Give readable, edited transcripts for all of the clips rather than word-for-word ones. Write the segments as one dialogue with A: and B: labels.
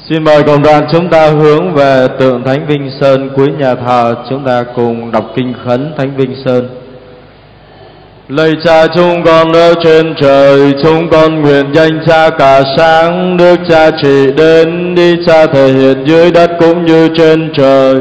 A: Xin mời cộng đoàn chúng ta hướng về tượng Thánh Vinh Sơn cuối nhà thờ. Chúng ta cùng đọc kinh khấn Thánh Vinh Sơn. Lạy Cha chúng con ở trên trời, chúng con nguyện danh Cha cả sáng, nước Cha trị đến, đi Cha thể hiện dưới đất cũng như trên trời.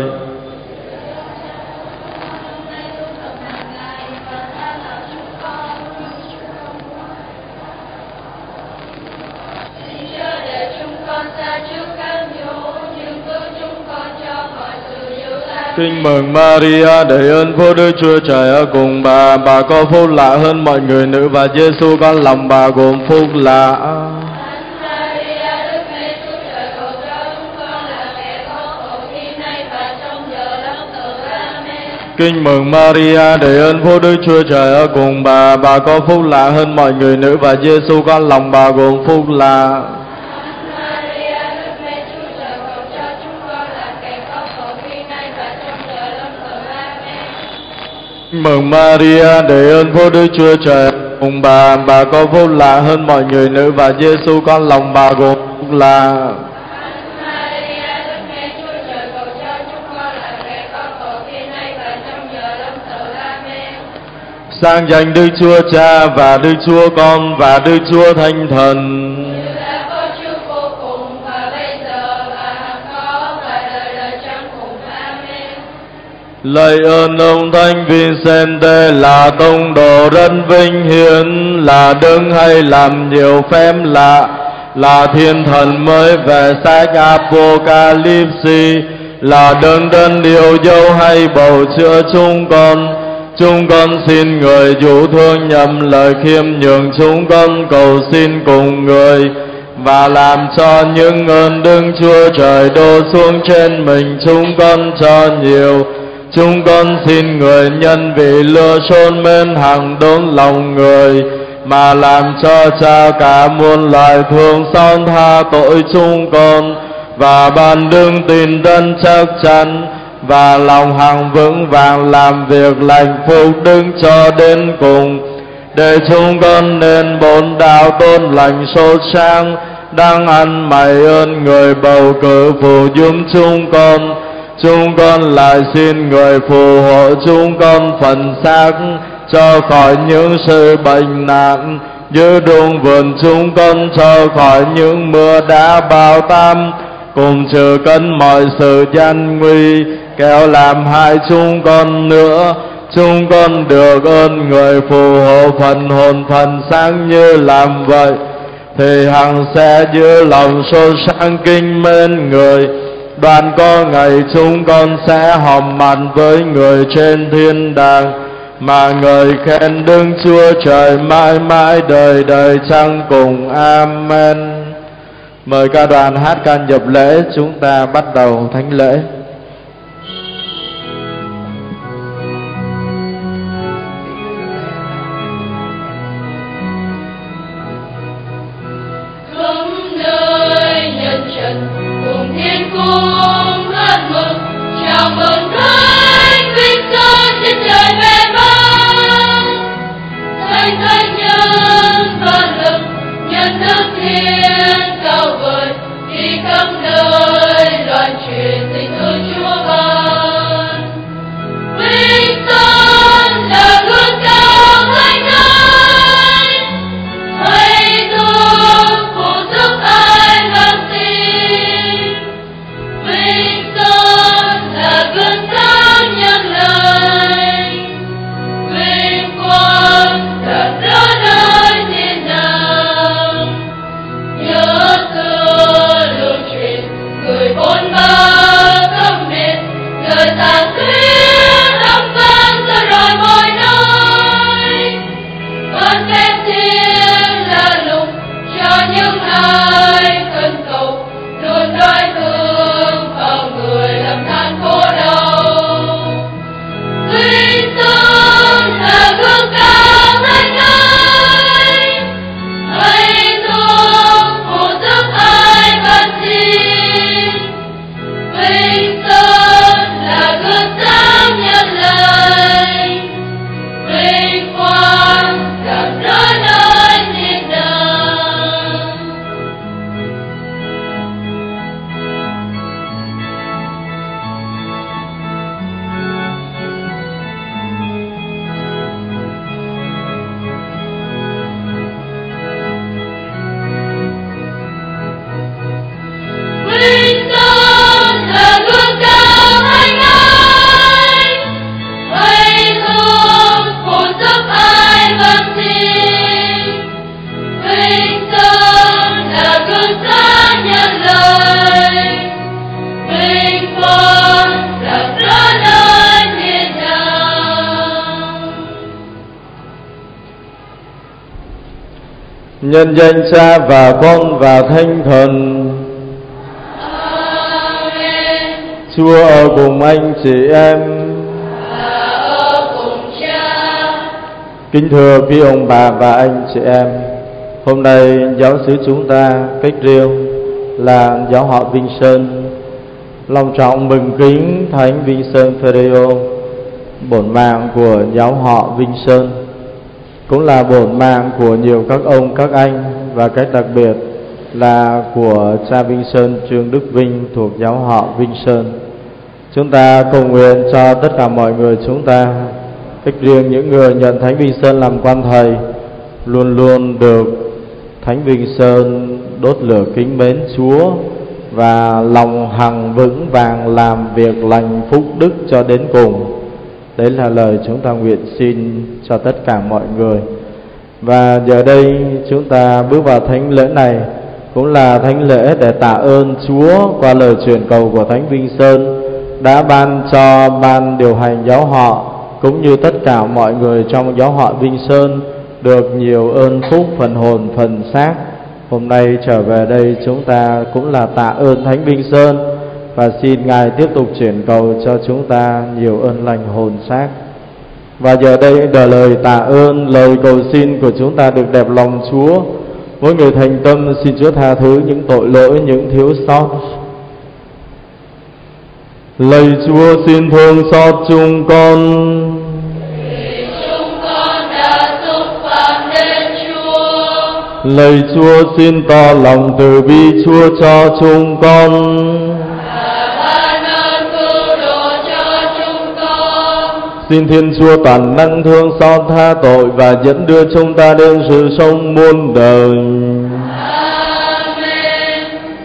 A: Kinh mừng Maria, đầy ơn Phúc Đức Chúa Trời ở cùng bà có phúc lạ hơn mọi người nữ, và Giêsu con lòng bà gồm phúc lạ. Kinh mừng Maria, đầy ơn Phúc Đức Chúa Trời ở cùng bà có phúc lạ hơn mọi người nữ, và Giêsu con lòng bà gồm phúc lạ. Mừng Maria, đầy ơn Phúc Đức Chúa Trời cùng bà có phúc lạ hơn mọi người nữ, và Giêsu con lòng bà gồm phúc lạ. Sang danh Đức Chúa Cha và Đức Chúa Con và Đức Chúa Thánh Thần. Lạy ơn ông Thánh Vincente là tông đồ rất vinh hiển, là đứng hay làm nhiều phép lạ, là thiên thần mới về sách Apocalypse, là đấng đơn yêu dấu hay bầu chữa chúng con. Chúng con xin người dụ thương nhầm lời khiêm nhường, chúng con cầu xin cùng người, và làm cho những ơn Đức Chúa Trời đổ xuống trên mình chúng con cho nhiều. Chúng con xin người nhân vị lửa sôn mến hằng đốn lòng người, mà làm cho Cha cả muôn loài thương xót tha tội chúng con, và ban đức tin đơn chắc chắn, và lòng hằng vững vàng làm việc lành phúc đức cho đến cùng, để chúng con nên bốn đạo tôn lành sốt sáng, đang ăn mày ơn người bầu cử phù giúp chúng con. Chúng con lại xin người phù hộ chúng con phần xác, cho khỏi những sự bệnh nạn, giữ đúng vườn chúng con cho khỏi những mưa đá bão táp, cùng trừ cân mọi sự gian nguy kéo làm hại chúng con nữa. Chúng con được ơn người phù hộ phần hồn phần xác như làm vậy, thì hằng sẽ giữ lòng sốt sáng kính mến người. Đoạn có ngày chúng con sẽ họp mặt với người trên thiên đàng, mà người khen Đức Chúa Trời mãi mãi đời đời chẳng cùng. Amen. Mời ca đoàn hát ca nhập lễ, chúng ta bắt đầu thánh lễ.
B: Khắp nơi nhân trần cùng thiên cung hát mừng, chào mừng Thánh Vinh Sơn trên trời về vang. Thánh thánh nhân vạn lực, nhân đức thiên cao vời, đi khắp nơi loan truyền tình thương
A: Nhân danh Cha và Con và Thánh Thần.
B: Amen.
A: Chúa ở cùng anh chị em.
B: Và ở cùng Cha.
A: Kính thưa quý ông bà và anh chị em, hôm nay giáo xứ chúng ta cách riêng là giáo họ Vinh Sơn long trọng mừng kính Thánh Vinh Sơn Phaolô, bổn mạng của giáo họ Vinh Sơn, cũng là bổn mạng của nhiều các ông các anh, và cách đặc biệt là của cha Vinh Sơn Trương Đức Vinh thuộc giáo họ Vinh Sơn. Chúng ta cầu nguyện cho tất cả mọi người chúng ta, cách riêng những người nhận Thánh Vinh Sơn làm quan thầy, luôn luôn được Thánh Vinh Sơn đốt lửa kính mến Chúa và lòng hằng vững vàng làm việc lành phúc đức cho đến cùng. Đấy là lời chúng ta nguyện xin cho tất cả mọi người. Và giờ đây chúng ta bước vào thánh lễ này, cũng là thánh lễ để tạ ơn Chúa qua lời truyền cầu của Thánh Vinh Sơn đã ban cho ban điều hành giáo họ cũng như tất cả mọi người trong giáo họ Vinh Sơn được nhiều ơn phúc phần hồn phần xác. Hôm nay trở về đây chúng ta cũng là tạ ơn Thánh Vinh Sơn và xin Ngài tiếp tục chuyển cầu cho chúng ta nhiều ơn lành hồn xác. Và giờ đây đợi lời tạ ơn, lời cầu xin của chúng ta được đẹp lòng Chúa. Mỗi người thành tâm xin Chúa tha thứ những tội lỗi, những thiếu sót. Lạy Chúa xin thương xót chúng con.
B: Vì chúng con đã xúc phạm đến Chúa.
A: Lạy Chúa xin tỏ lòng từ bi Chúa cho chúng con.
B: Và ban ơn cứu độ cho chúng con.
A: Xin Thiên Chúa toàn năng thương xót tha tội và dẫn đưa chúng ta đến sự sống muôn đời.
B: Amen.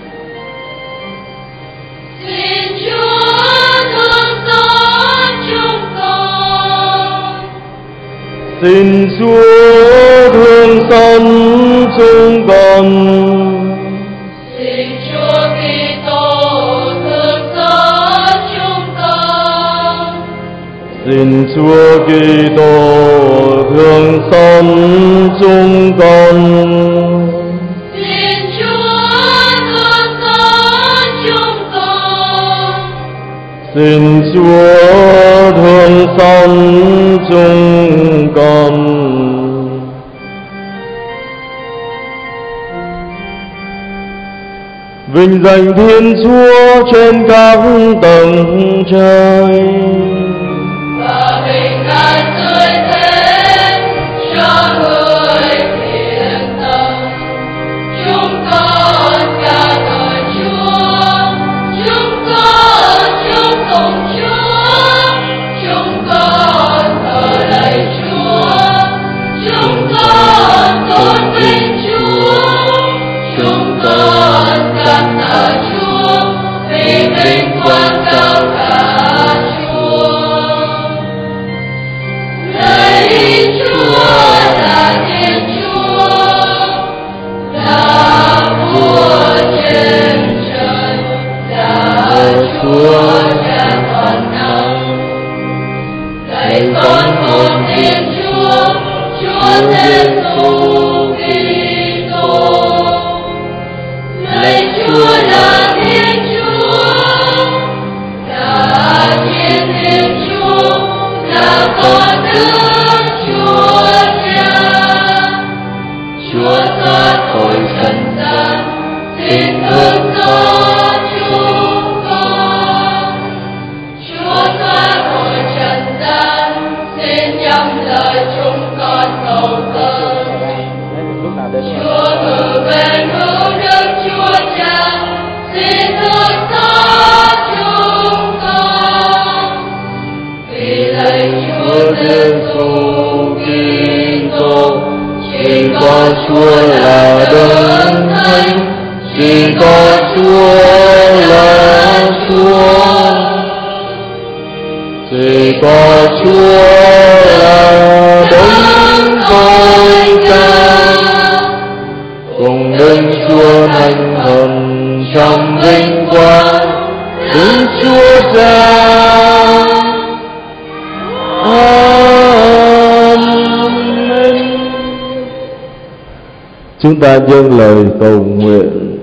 B: Xin Chúa thương xót chúng con.
A: Xin Chúa thương xót chúng con.
B: Xin Chúa Kitô thương xót chúng con.
A: Xin Chúa Kitô thương xót chúng con.
B: Xin Chúa thương xót chúng con.
A: Xin Chúa thương xót chúng con. Vinh danh Thiên Chúa trên các tầng trời,
B: Và bình an tươi thế cho người thiện tâm. Chúng con ca ngợi Chúa, chúng con chúc tụng Chúa, chúng con thờ lạy Chúa, chúng con tôn vinh Chúa, chúng con cảm tạ Chúa vì vinh quang cao cả Chúa. Lạy Chúa là Thiên Chúa, là Vua trên trời, là Chúa cha toàn năng. Lạy con một Thiên Chúa, Chúa Giêsu Kitô. Lạy Chúa là Thiên Chúa, là Thiên Chúa, là con Đức Chúa Cha. Chúa xót tội trần gian, xin thương xót chúng con. Chúa xót tội trần gian, xin nhắm lời chúng con cầu khẩn. Chúa ngự bên hữu Đức Chúa Cha, xin thương xót chúng con. Vì lạy Chúa Giêsu Kitô, chỉ có Chúa là Đấng Thánh, chỉ có Chúa là Chúa,
A: chỉ có Chúa là Đấng tối cao, cùng Đức Chúa Thánh Thần trong vinh quang, Đức Chúa Cha. Amen. Chúng Chúng ta dâng lời cầu nguyện.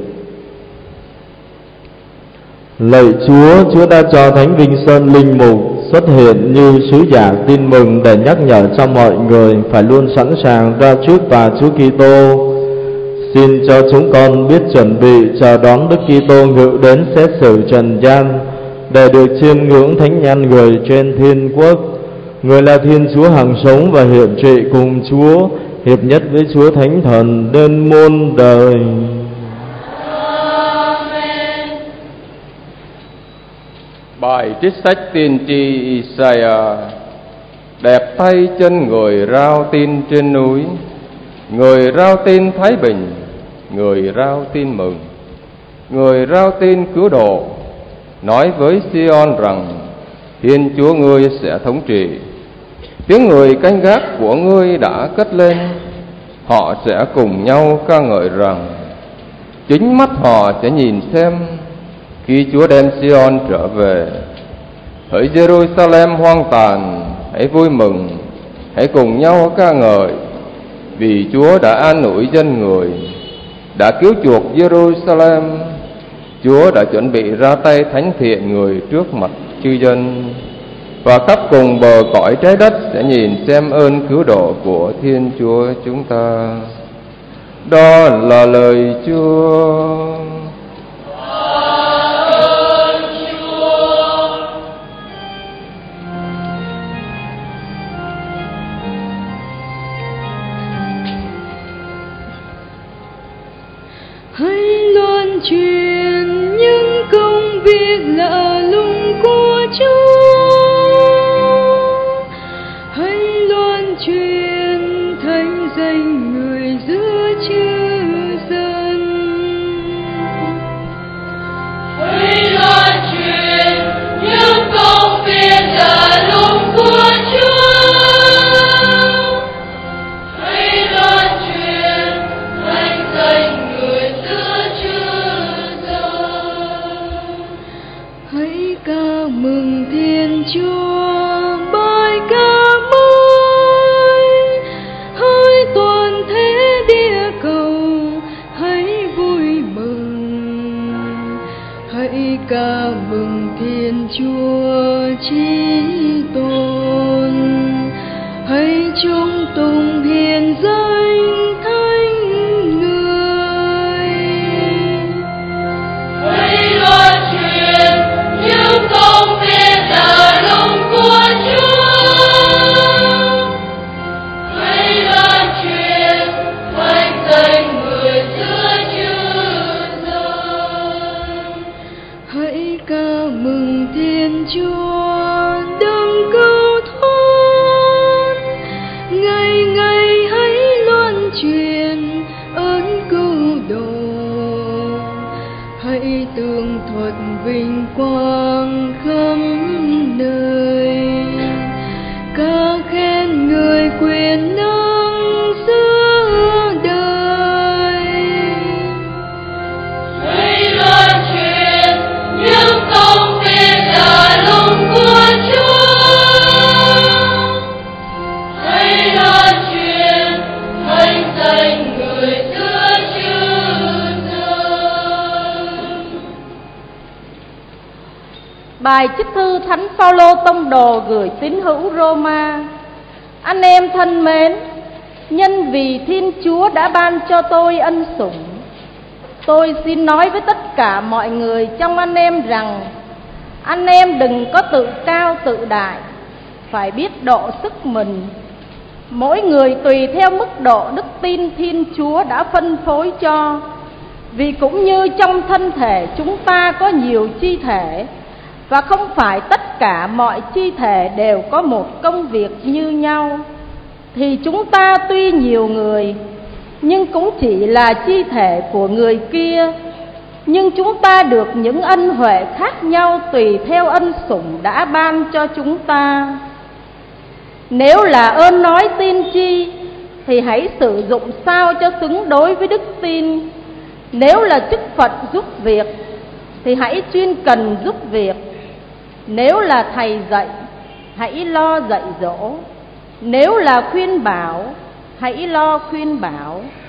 A: Lạy Chúa, Chúa đã cho Thánh Vinh Sơn linh mục xuất hiện như sứ giả tin mừng để nhắc nhở cho mọi người phải luôn sẵn sàng ra trước tòa Chúa Kitô. Xin cho chúng con biết chuẩn bị chờ đón Đức Kitô ngự đến xét xử trần gian, để được chiêm ngưỡng thánh nhân người trên thiên quốc. Người là Thiên Chúa hằng sống và hiện trị cùng Chúa, hiệp nhất với Chúa Thánh Thần đến muôn đời.
B: Amen.
C: Bài trích sách tiên tri Isaiah. Đẹp tay chân người rao tin trên núi, người rao tin thái bình, người rao tin mừng, người rao tin cứu độ, nói với Sion rằng Thiên Chúa ngươi sẽ thống trị. Tiếng người canh gác của ngươi đã cất lên, họ sẽ cùng nhau ca ngợi rằng chính mắt họ sẽ nhìn xem khi Chúa đem Sion trở về. Hỡi Jerusalem hoang tàn, hãy vui mừng, hãy cùng nhau ca ngợi, vì Chúa đã an ủi dân người, đã cứu chuộc Jerusalem. Chúa đã chuẩn bị ra tay thánh thiện người trước mặt chư dân, và khắp cùng bờ cõi trái đất sẽ nhìn xem ơn cứu độ của Thiên Chúa chúng ta. Đó là lời Chúa.
B: Hãy loan truyền những công việc lạ lùng của Chúa, hãy loan truyền thánh danh người giữa chư dân. Hãy loan truyền những công việc lạ lùng của Chúa, hãy loan truyền thánh danh người giữa chư dân. Hãy ca mừng Thiên Chúa, bài ca mới, hỡi toàn thế địa cầu, hãy vui mừng. Hãy ca mừng Thiên Chúa chí tôn, hãy chúng tùng hiền danh thánh người. Hãy loan truyền những công việc lạ lùng của Chúa, hãy loan truyền thánh danh người giữa chư dân. Hãy ca mừng Thiên Chúa đấng cứu thoát, ngày ngày hãy loan truyền ơn cứu độ. Hãy tường thuật vinh quang khắp nơi, ca khen người quyền năng giữa đời. Hãy loan truyền những công việc lạ lùng của Chúa, hãy loan truyền thánh danh người giữa chư dân.
D: Bài trích thư Thánh Phaolô tông đồ gửi tín hữu Roma. Anh em thân mến, nhân vì Thiên Chúa đã ban cho tôi ân sủng, tôi xin nói với tất cả mọi người trong anh em rằng anh em đừng có tự cao tự đại, phải biết độ sức mình. Mỗi người tùy theo mức độ đức tin Thiên Chúa đã phân phối cho. Vì cũng như trong thân thể chúng ta có nhiều chi thể, và không phải tất cả mọi chi thể đều có một công việc như nhau, thì chúng ta tuy nhiều người, nhưng cũng chỉ là chi thể của người kia. Nhưng chúng ta được những ân huệ khác nhau tùy theo ân sủng đã ban cho chúng ta. Nếu là ơn nói tiên tri, thì hãy sử dụng sao cho xứng đối với đức tin. Nếu là chức phận giúp việc, thì hãy chuyên cần giúp việc. Nếu là thầy dạy, hãy lo dạy dỗ. Nếu là khuyên bảo, hãy lo khuyên bảo.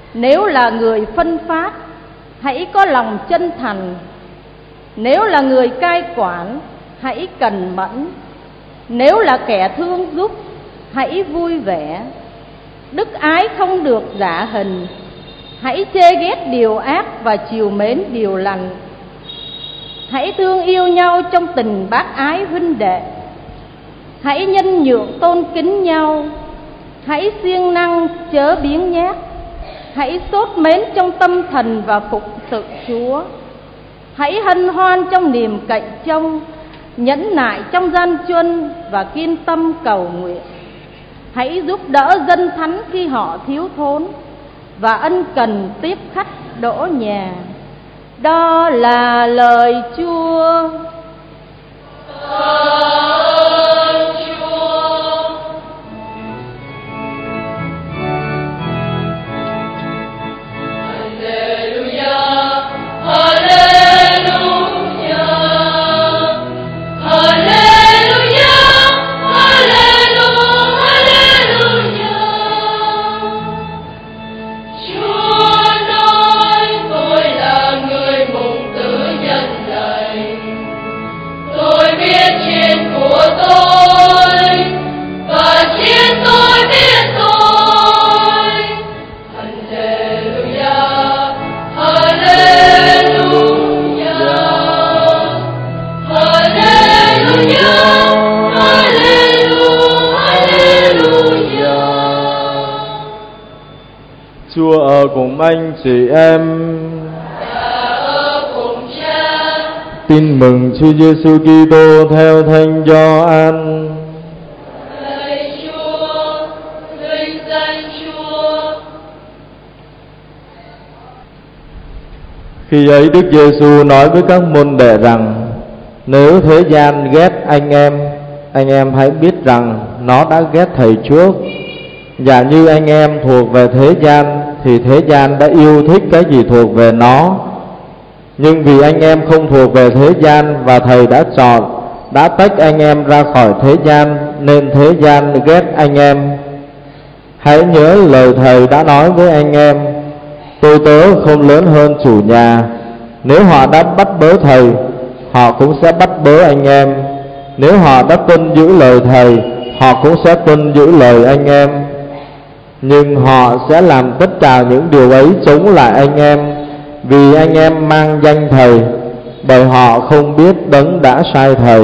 D: Nếu là người phân phát, hãy có lòng chân thành. Nếu là người cai quản, hãy cần mẫn. Nếu là kẻ thương giúp, hãy vui vẻ. Đức ái không được giả hình. Hãy chê ghét điều ác và chiều mến điều lành. Hãy thương yêu nhau trong tình bác ái huynh đệ. Hãy nhân nhượng tôn kính nhau. Hãy siêng năng chớ biếng nhác. Hãy sốt mến trong tâm thần và phục sự Chúa. Hãy hân hoan trong niềm cậy trông, nhẫn nại trong gian truân và kiên tâm cầu nguyện. Hãy giúp đỡ dân thánh khi họ thiếu thốn, và ân cần tiếp khách đỗ nhà. Đó là lời Chúa.
A: Chúa ở cùng anh chị em. Tin mừng Chúa Giêsu Kitô theo Thánh Gioan.
B: Lạy Chúa, vinh danh Chúa.
A: Khi ấy Đức Giêsu nói với các môn đệ rằng: nếu thế gian ghét anh em hãy biết rằng nó đã ghét Thầy trước. Giả như anh em thuộc về thế gian thì thế gian đã yêu thích cái gì thuộc về nó. Nhưng vì anh em không thuộc về thế gian và Thầy đã chọn, đã tách anh em ra khỏi thế gian, nên thế gian ghét anh em. Hãy nhớ lời Thầy đã nói với anh em: tôi tớ không lớn hơn chủ nhà. Nếu họ đã bắt bớ Thầy, họ cũng sẽ bắt bớ anh em. Nếu họ đã tuân giữ lời Thầy, họ cũng sẽ tuân giữ lời anh em. Nhưng họ sẽ làm tất cả những điều ấy chống lại anh em, vì anh em mang danh Thầy, bởi họ không biết Đấng đã sai Thầy.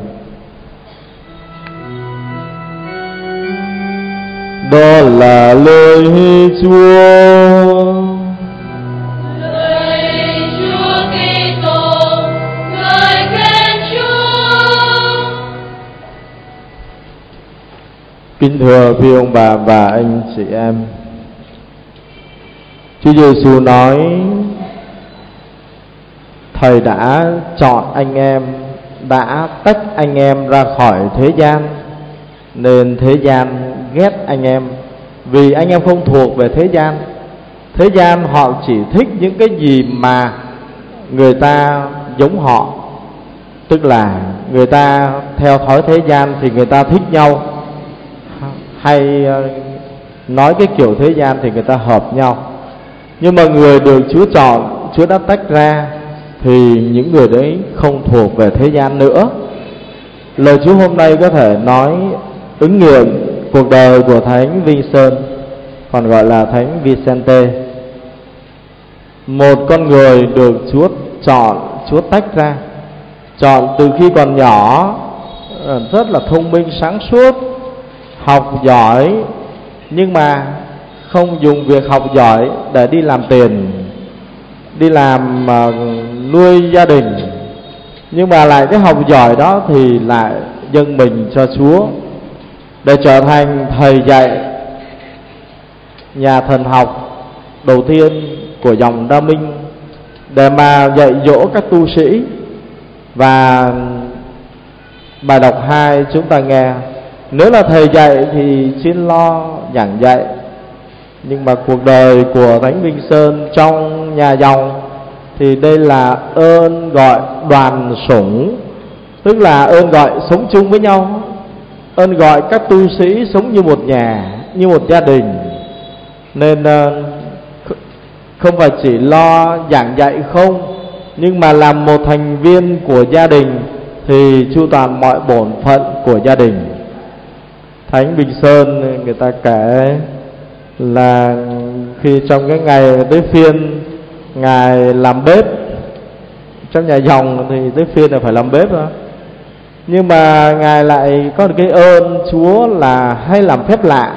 A: Đó là lời Chúa.
B: Lạy Chúa Kitô, ngợi khen Chúa.
A: Kính thưa quý ông bà và anh chị em, Chúa Giêsu nói Thầy đã chọn anh em, đã tách anh em ra khỏi thế gian, nên thế gian ghét anh em, vì anh em không thuộc về thế gian. Thế gian họ chỉ thích những cái gì mà người ta giống họ, tức là người ta theo thói thế gian thì người ta thích nhau, hay nói cái kiểu thế gian thì người ta hợp nhau. Nhưng mà người được Chúa chọn, Chúa đã tách ra, thì những người đấy không thuộc về thế gian nữa. Lời Chúa hôm nay có thể nói ứng nghiệm cuộc đời của Thánh Vincent, còn gọi là Thánh Vicente. Một con người được Chúa chọn, Chúa tách ra, chọn từ khi còn nhỏ, rất là thông minh sáng suốt, học giỏi, nhưng mà không dùng việc học giỏi để đi làm tiền, đi làm nuôi gia đình, nhưng mà lại cái học giỏi đó thì lại dâng mình cho Chúa để trở thành thầy dạy, nhà thần học đầu tiên của dòng Đa Minh, để mà dạy dỗ các tu sĩ. Và bài đọc 2 chúng ta nghe: nếu là thầy dạy thì xin lo giảng dạy. Nhưng mà cuộc đời của Thánh Vincent trong nhà dòng thì đây là ơn gọi đoàn sủng, tức là ơn gọi sống chung với nhau, ơn gọi các tu sĩ sống như một nhà, như một gia đình. Nên không phải chỉ lo giảng dạy không, nhưng mà làm một thành viên của gia đình thì chu toàn mọi bổn phận của gia đình. Thánh Bình Sơn người ta kể là khi trong cái ngày tới phiên ngài làm bếp trong nhà dòng thì tới phiên là phải làm bếp đó, nhưng mà ngài lại có cái ơn Chúa là hay làm phép lạ.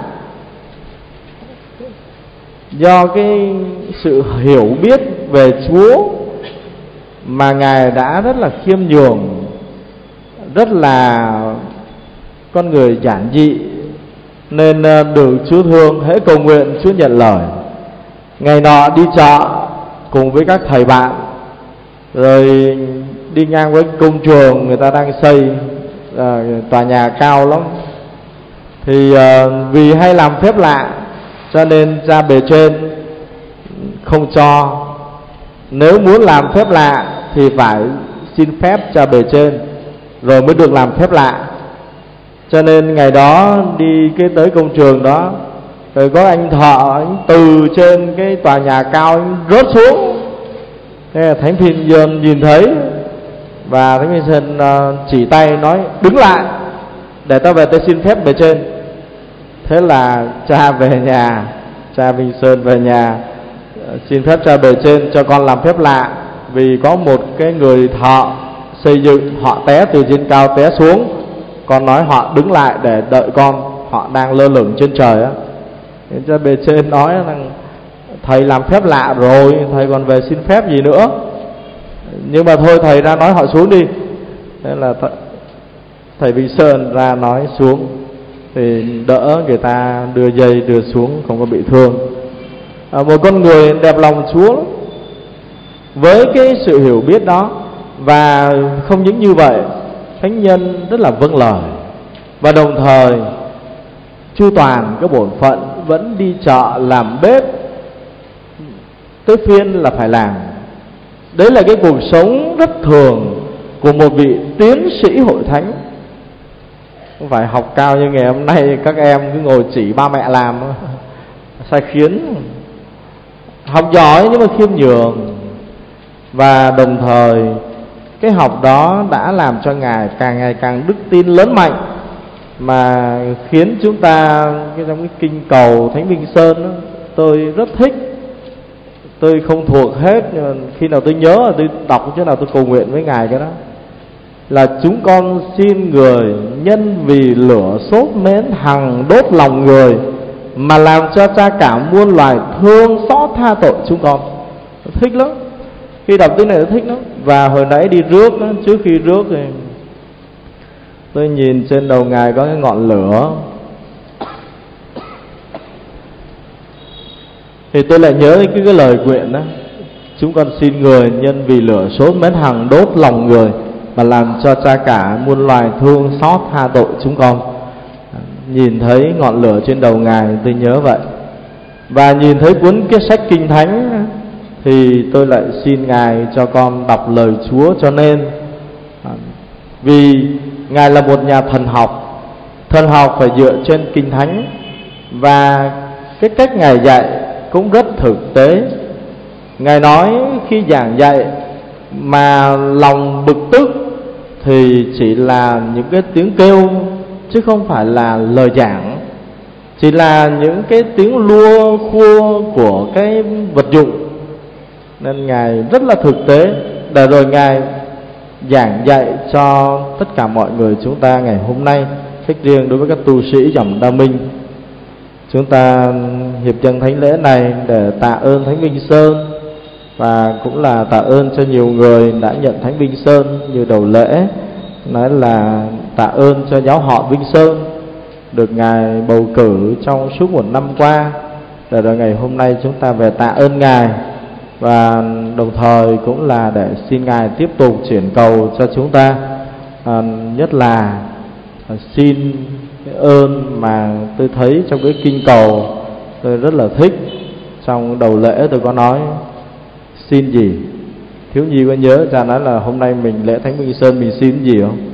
A: Do cái sự hiểu biết về Chúa mà ngài đã rất là khiêm nhường, rất là con người giản dị, nên được Chúa thương, hễ cầu nguyện Chúa nhận lời. Ngày nọ đi chợ cùng với các thầy bạn, rồi đi ngang với công trường người ta đang xây tòa nhà cao lắm, thì vì hay làm phép lạ cho nên cha bề trên không cho. Nếu muốn làm phép lạ thì phải xin phép cha bề trên rồi mới được làm phép lạ. Cho nên ngày đó đi tới công trường đó, rồi có anh thợ anh từ trên cái tòa nhà cao anh rớt xuống. Thế là Thánh Bình Sơn nhìn thấy, và Thánh Bình Sơn chỉ tay nói đứng lại để tao về tao xin phép bề trên. Thế là cha về nhà, cha Bình Sơn về nhà xin phép cha bề trên cho con làm phép lạ. Vì có một cái người thợ xây dựng họ té từ trên cao té xuống, con nói họ đứng lại để đợi con, họ đang lơ lửng trên trời á. Cha bề trên nói rằng thầy làm phép lạ rồi, thầy còn về xin phép gì nữa, nhưng mà thôi thầy ra nói họ xuống đi. Thế là thầy Bình Sơn ra nói xuống thì đỡ người ta đưa dây đưa xuống, không có bị thương. Một con người đẹp lòng Chúa lắm. Với cái sự hiểu biết đó, và không những như vậy, thánh nhân rất là vâng lời, và đồng thời chu toàn cái bổn phận, vẫn đi chợ làm bếp, tới phiên là phải làm. Đấy là cái cuộc sống rất thường của một vị tiến sĩ hội thánh. Không phải học cao như ngày hôm nay các em cứ ngồi chỉ ba mẹ làm, sai khiến. Học giỏi nhưng mà khiêm nhường, và đồng thời cái học đó đã làm cho Ngài càng ngày càng đức tin lớn mạnh, mà khiến chúng ta trong cái kinh cầu Thánh Bình Sơn đó, tôi rất thích. Tôi không thuộc hết, nhưng mà khi nào tôi nhớ là tôi đọc chỗ nào tôi cầu nguyện với Ngài cái đó. Là chúng con xin người nhân vì lửa sốt mến hằng đốt lòng người, mà làm cho cha cả muôn loài thương xót tha tội chúng con. Thích lắm. Khi đọc tiếng này tôi thích lắm. Và hồi nãy đi rước đó, trước khi rước thì tôi nhìn trên đầu Ngài có cái ngọn lửa, thì tôi lại nhớ cái lời nguyện đó: chúng con xin người nhân vì lửa sốt mến hằng đốt lòng người, mà làm cho cha cả muôn loài thương xót tha tội chúng con. Nhìn thấy ngọn lửa trên đầu Ngài tôi nhớ vậy. Và nhìn thấy cuốn cái sách Kinh Thánh thì tôi lại xin Ngài cho con đọc lời Chúa. Cho nên vì Ngài là một nhà thần học, thần học phải dựa trên Kinh Thánh, và cái cách Ngài dạy cũng rất thực tế. Ngài nói khi giảng dạy mà lòng bực tức thì chỉ là những cái tiếng kêu, chứ không phải là lời giảng. Chỉ là những cái tiếng lua khua của cái vật dụng. Nên Ngài rất là thực tế, để rồi Ngài giảng dạy cho tất cả mọi người chúng ta ngày hôm nay. Cách riêng đối với các tu sĩ dòng Đa Minh, chúng ta hiệp dâng thánh lễ này để tạ ơn Thánh Bình Sơn, và cũng là tạ ơn cho nhiều người đã nhận Thánh Bình Sơn. Như đầu lễ nói là tạ ơn cho giáo họ Vinh Sơn được Ngài bầu cử trong suốt một năm qua, để rồi ngày hôm nay chúng ta về tạ ơn Ngài, và đồng thời cũng là để xin Ngài tiếp tục chuyển cầu cho chúng ta. Nhất là xin cái ơn mà tôi thấy trong cái kinh cầu tôi rất là thích. Trong đầu lễ tôi có nói xin gì. Thiếu nhi có nhớ cha nói là hôm nay mình lễ Thánh Bình Sơn mình xin gì không?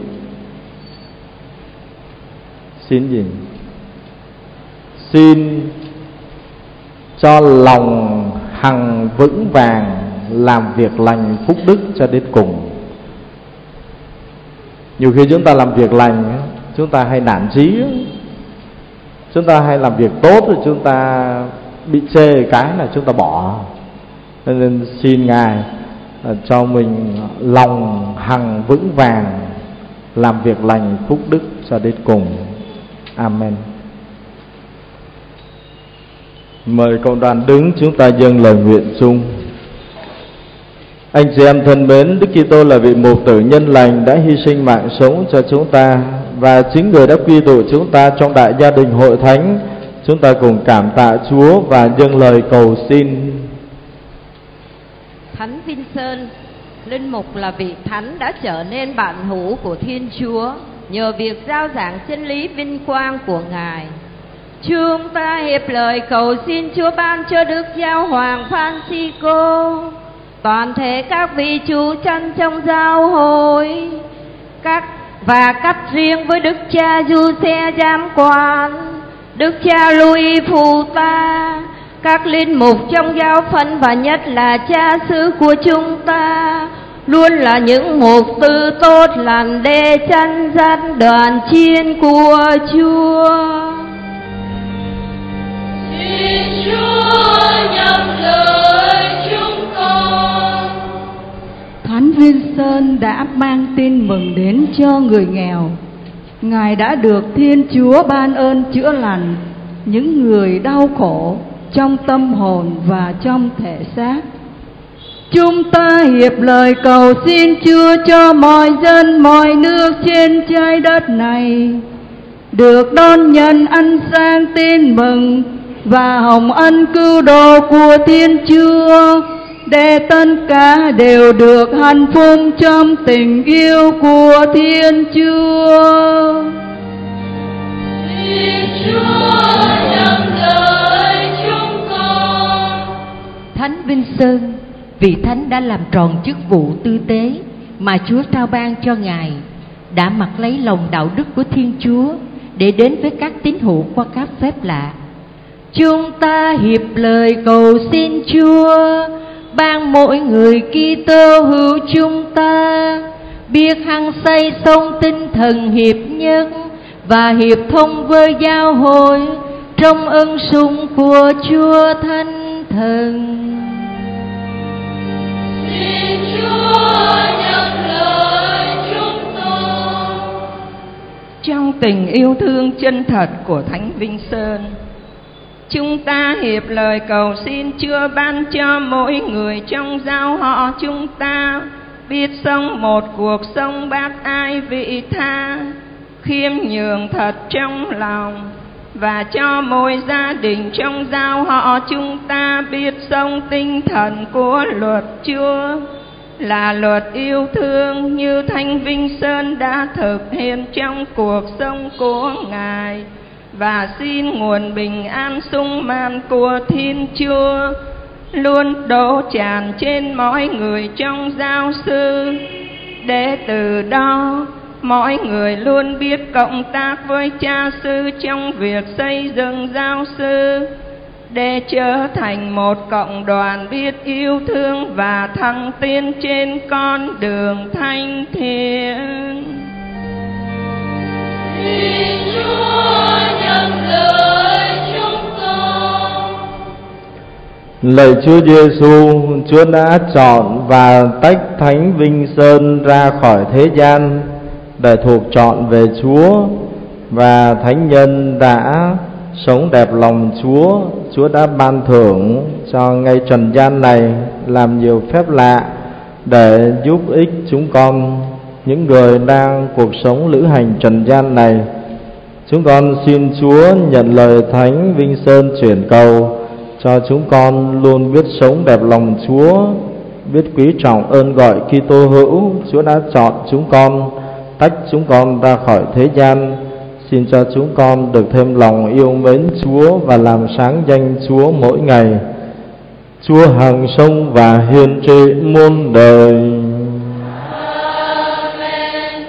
A: Xin gì? Xin cho lòng hằng vững vàng làm việc lành phúc đức cho đến cùng. Nhiều khi chúng ta làm việc lành, chúng ta hay nản chí, chúng ta hay làm việc tốt rồi chúng ta bị chê cái là chúng ta bỏ. Nên xin Ngài cho mình lòng hằng vững vàng làm việc lành phúc đức cho đến cùng. Amen. Mời cộng đoàn đứng, chúng ta dâng lời nguyện chung. Anh chị em thân mến, Đức Kitô là vị mục tử nhân lành đã hy sinh mạng sống cho chúng ta, và chính Người đã quy tụ chúng ta trong đại gia đình hội thánh. Chúng ta cùng cảm tạ Chúa và dâng lời cầu xin.
E: Thánh Vincent, linh mục là vị thánh đã trở nên bạn hữu của Thiên Chúa nhờ việc rao giảng chân lý vinh quang của Ngài. Chúng ta hiệp lời cầu xin Chúa ban cho Đức Giáo hoàng Francisco, toàn thể các vị chủ chăn trong giáo hội, và cấp riêng với Đức cha Giuse giám quan, Đức cha Louis phụ ta, các linh mục trong giáo phận và nhất là cha xứ của chúng ta luôn là những mục tư tốt lành để chăn dắt đoàn chiên của Chúa.
B: Xin Chúa nhậm lời chúng con.
D: Thánh Vincent đã mang tin mừng đến cho người nghèo. Ngài đã được Thiên Chúa ban ơn chữa lành những người đau khổ trong tâm hồn và trong thể xác. Chúng ta hiệp lời cầu xin Chúa cho mọi dân mọi nước trên trái đất này được đón nhận ánh sáng tin mừng và hồng ân cứu độ của Thiên Chúa, để tất cả đều được hạnh phúc trong tình yêu của Thiên Chúa.
B: Xin Chúa nhậm lời chúng con.
E: Thánh Vincent, vị thánh đã làm tròn chức vụ tư tế mà Chúa trao ban cho Ngài, đã mặc lấy lòng đạo đức của Thiên Chúa để đến với các tín hữu qua các phép lạ. Chúng ta hiệp lời cầu xin Chúa ban mỗi người Kitô hữu chúng ta biết hăng say sống tinh thần hiệp nhất và hiệp thông với giáo hội trong ân sủng của Chúa Thánh Thần.
B: Xin Chúa nhận lời chúng con.
F: Trong tình yêu thương chân thật của Thánh Vincent, chúng ta hiệp lời cầu xin Chúa ban cho mỗi người trong giáo họ chúng ta biết sống một cuộc sống bác ái vị tha, khiêm nhường thật trong lòng, và cho mỗi gia đình trong giáo họ chúng ta biết sống tinh thần của luật Chúa là luật yêu thương như Thánh Vincent đã thực hiện trong cuộc sống của Ngài, và xin nguồn bình an sung mãn của Thiên Chúa luôn đổ tràn trên mỗi người trong giáo xứ, để từ đó mỗi người luôn biết cộng tác với cha xứ trong việc xây dựng giáo xứ, để trở thành một cộng đoàn biết yêu thương và thăng tiến trên con đường thanh thiện.
B: Xin Chúa nhận lời chúng con.
A: Lạy Chúa Giêsu, Chúa đã chọn và tách Thánh Vincent ra khỏi thế gian để thuộc chọn về Chúa, và thánh nhân đã sống đẹp lòng Chúa. Chúa đã ban thưởng cho ngay trần gian này làm nhiều phép lạ để giúp ích chúng con, những người đang cuộc sống lữ hành trần gian này. Chúng con xin Chúa nhận lời Thánh Vincent chuyển cầu cho chúng con luôn biết sống đẹp lòng Chúa, biết quý trọng ơn gọi Kitô hữu. Chúa đã chọn chúng con, tách chúng con ra khỏi thế gian. Xin cho chúng con được thêm lòng yêu mến Chúa và làm sáng danh Chúa mỗi ngày. Chúa hằng sống và hiền trị muôn đời.
B: Amen.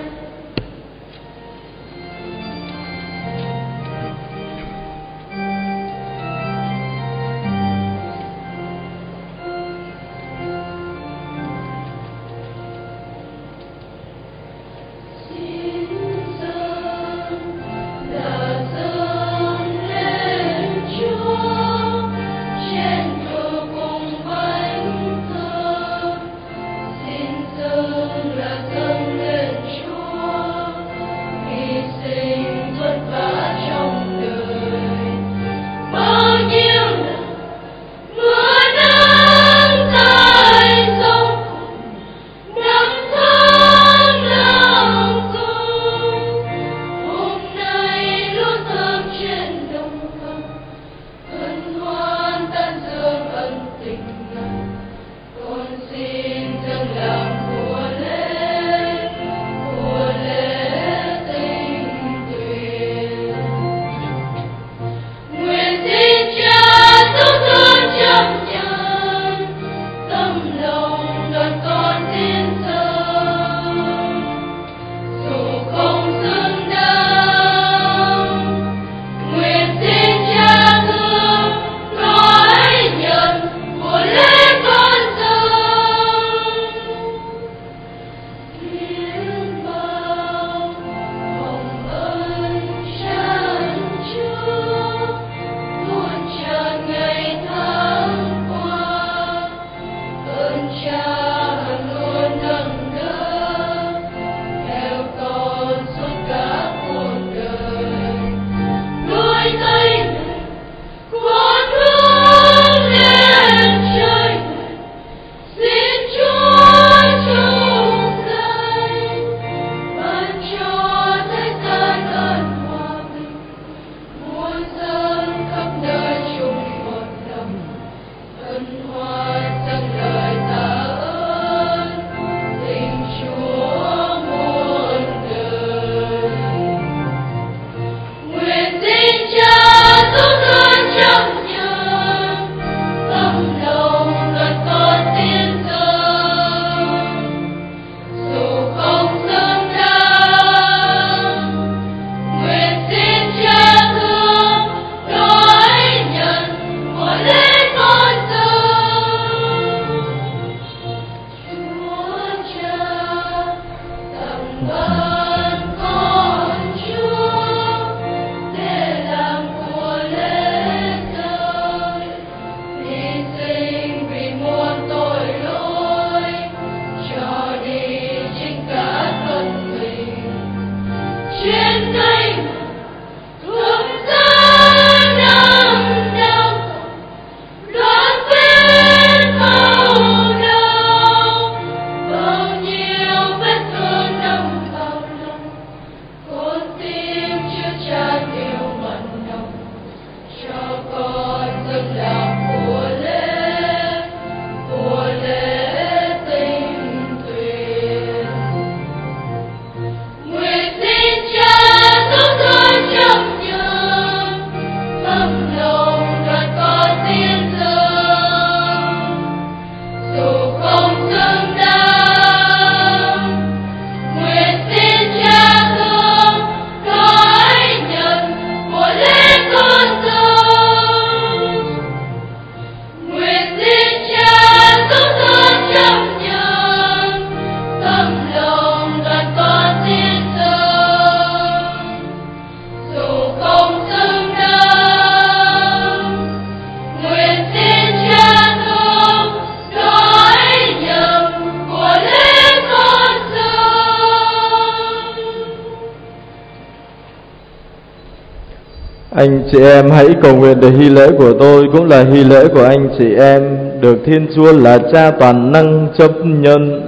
A: Anh chị em hãy cầu nguyện để hy lễ của tôi cũng là hy lễ của anh chị em được Thiên Chúa là Cha toàn năng chấp nhận.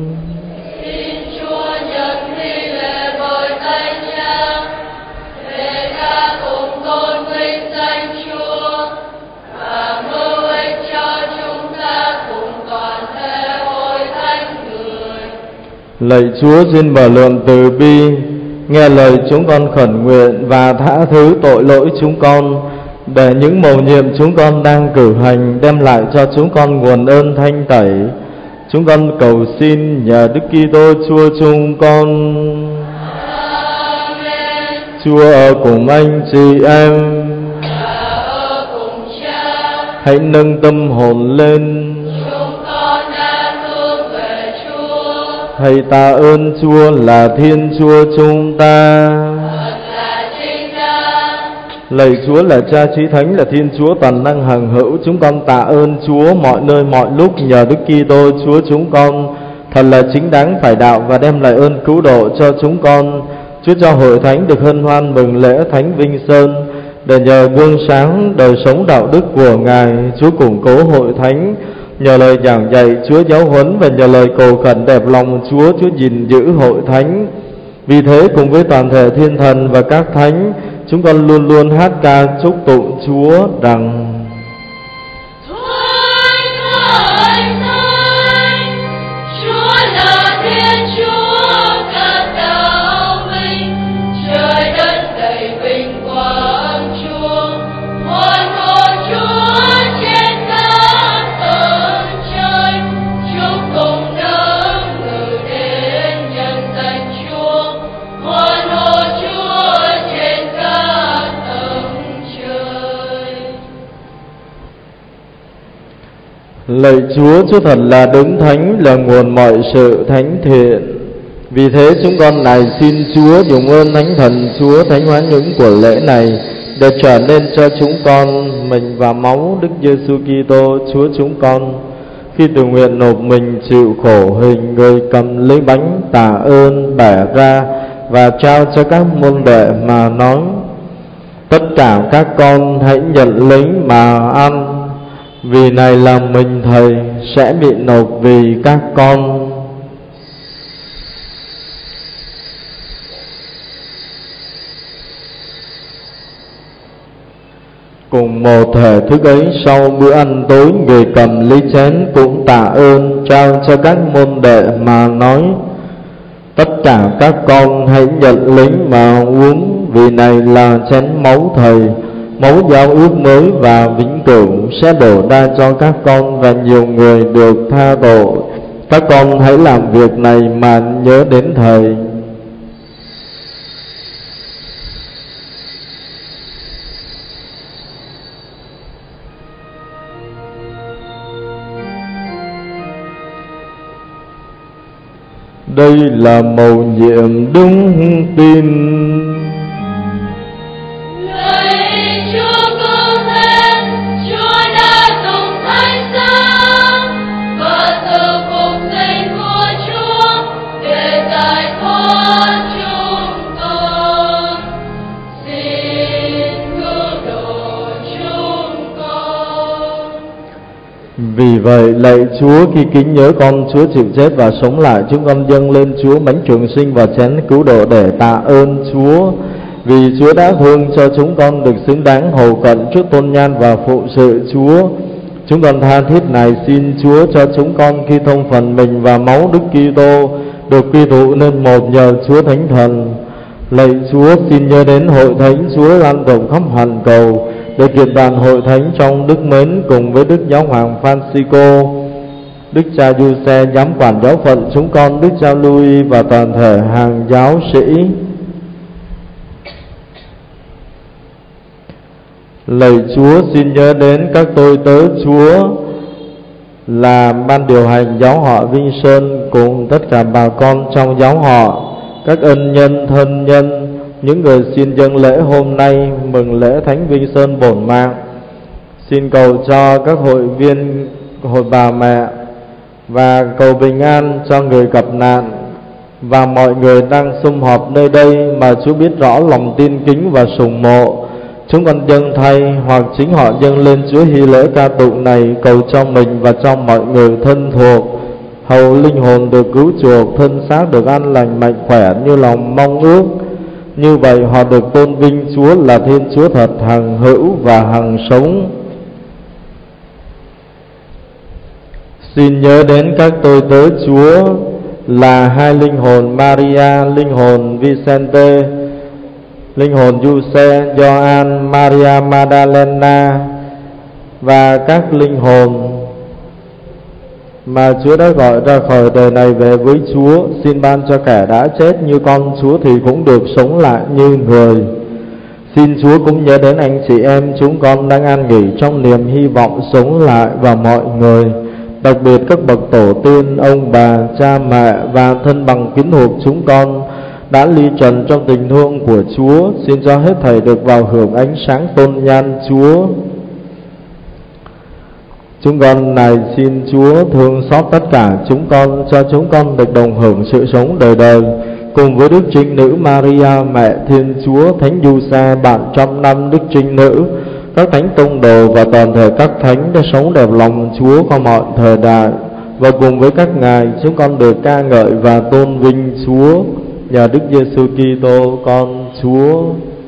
B: Xin Chúa nhận hy lễ bởi tay Cha, để ta cùng tôn vinh danh Chúa và mưu ích cho chúng ta cùng toàn thể hội thánh người.
A: Lạy Chúa, xin mở lượng từ bi, nghe lời chúng con khẩn nguyện và tha thứ tội lỗi chúng con, để những mầu nhiệm chúng con đang cử hành đem lại cho chúng con nguồn ơn thanh tẩy. Chúng con cầu xin nhờ Đức Kitô Chúa chúng con.
B: Amen.
A: Chúa ở cùng anh chị em.
B: Ở cùng Cha.
A: Hãy nâng tâm hồn lên.
B: Chúng con đang hướng về Chúa.
A: Hãy tạ ơn Chúa là Thiên Chúa chúng ta. Lạy Chúa là Cha Chí Thánh, là Thiên Chúa toàn năng hằng hữu, chúng con tạ ơn Chúa mọi nơi mọi lúc nhờ Đức Kitô Chúa chúng con thật là chính đáng phải đạo và đem lại ơn cứu độ cho chúng con. Chúa cho hội thánh được hân hoan mừng lễ Thánh Vinh Sơn, để nhờ gương sáng đời sống đạo đức của Ngài, Chúa củng cố hội thánh. Nhờ lời giảng dạy, Chúa giáo huấn và nhờ lời cầu khẩn đẹp lòng Chúa, Chúa gìn giữ hội thánh. Vì thế cùng với toàn thể thiên thần và các thánh, chúng con luôn luôn hát ca chúc tụng Chúa rằng:
B: Chúa là Thiên Chúa cả đạo mình, trời đất đầy vinh quang Chúa, hoan hô Chúa trên các tầng trời. Chúc cùng nâng ngự đến nhân danh Chúa, hoan hô Chúa trên các tầng trời.
A: Lạy Chúa, Chúa thật là đấng thánh, là nguồn mọi sự thánh thiện. Vì thế chúng con này xin Chúa dùng ơn Thánh Thần Chúa thánh hóa những của lễ này, để trở nên cho chúng con mình và máu Đức Giêsu Kitô Chúa chúng con. Khi tự nguyện nộp mình chịu khổ hình, người cầm lấy bánh tạ ơn bẻ ra và trao cho các môn đệ mà nói: tất cả các con hãy nhận lấy mà ăn, vì này là mình Thầy sẽ bị nộp vì các con. Cùng một thể thức ấy, sau bữa ăn tối, người cầm lấy chén cũng tạ ơn trao cho các môn đệ mà nói: tất cả các con hãy nhận lấy mà uống, vì này là chén máu Thầy, máu giao ước mới và vĩnh cửu, sẽ đổ ra cho các con và nhiều người được tha tội. Các con hãy làm việc này mà nhớ đến Thầy. Đây là mầu nhiệm đúng tin.
B: Lạy Chúa cứu thế, Chúa đã dùng thánh giá và sự phục sinh của Chúa để giải thoát chúng con. Xin cứu độ chúng con.
A: Vì vậy lạy Chúa, khi kính nhớ con Chúa chịu chết và sống lại, chúng con dâng lên Chúa bánh trường sinh và chén cứu độ để tạ ơn Chúa. Vì Chúa đã thương cho chúng con được xứng đáng hầu cận trước tôn nhan và phụ sự Chúa, chúng con tha thiết này xin Chúa cho chúng con khi thông phần mình và máu Đức Kitô được quy tụ nên một nhờ Chúa Thánh Thần. Lạy Chúa, xin nhớ đến hội thánh Chúa lan rộng khắp hoàn cầu để kiện toàn hội thánh trong đức mến cùng với Đức Giáo hoàng Francisco, Đức cha Giuse giám quản giáo phận chúng con, Đức cha Louis và toàn thể hàng giáo sĩ. Lạy Chúa, xin nhớ đến các tôi tớ Chúa là ban điều hành giáo họ Vinh Sơn cùng tất cả bà con trong giáo họ, các ân nhân thân nhân, những người xin dâng lễ hôm nay mừng lễ Thánh Vinh Sơn bổn mạng. Xin cầu cho các hội viên hội bà mẹ và cầu bình an cho người gặp nạn và mọi người đang sum họp nơi đây mà Chúa biết rõ lòng tin kính và sùng mộ. Chúng con dâng thay hoặc chính họ dâng lên Chúa hy lễ ca tụng này, cầu cho mình và cho mọi người thân thuộc, hầu linh hồn được cứu chuộc, thân xác được an lành mạnh khỏe như lòng mong ước. Như vậy họ được tôn vinh Chúa là Thiên Chúa thật, hằng hữu và hằng sống. Xin nhớ đến các tôi tớ Chúa là hai linh hồn Maria, linh hồn Vicente, linh hồn Giuse, Gioan, Maria Magdalena và các linh hồn mà Chúa đã gọi ra khỏi đời này về với Chúa. Xin ban cho kẻ đã chết như con Chúa thì cũng được sống lại như người. Xin Chúa cũng nhớ đến anh chị em chúng con đang an nghỉ trong niềm hy vọng sống lại, và mọi người, đặc biệt các bậc tổ tiên, ông bà, cha mẹ và thân bằng quyến thuộc chúng con đã ly trần trong tình thương của Chúa. Xin cho hết thảy được vào hưởng ánh sáng tôn nhan Chúa. Chúng con này xin Chúa thương xót tất cả chúng con, cho chúng con được đồng hưởng sự sống đời đời cùng với Đức Trinh Nữ Maria mẹ Thiên Chúa, Thánh Giuse bạn trăm năm Đức Trinh Nữ, các thánh tông đồ và toàn thể các thánh đã sống đẹp lòng Chúa qua mọi thời đại. Và cùng với các ngài chúng con được ca ngợi và tôn vinh Chúa nhờ Đức Giêsu Kitô con Chúa.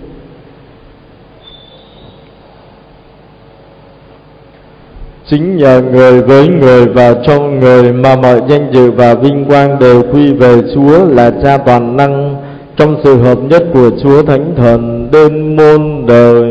A: Chính nhờ người, với người và trong người mà mọi danh dự và vinh quang đều quy về Chúa là Cha toàn năng, trong sự hợp nhất của Chúa Thánh Thần đến muôn đời.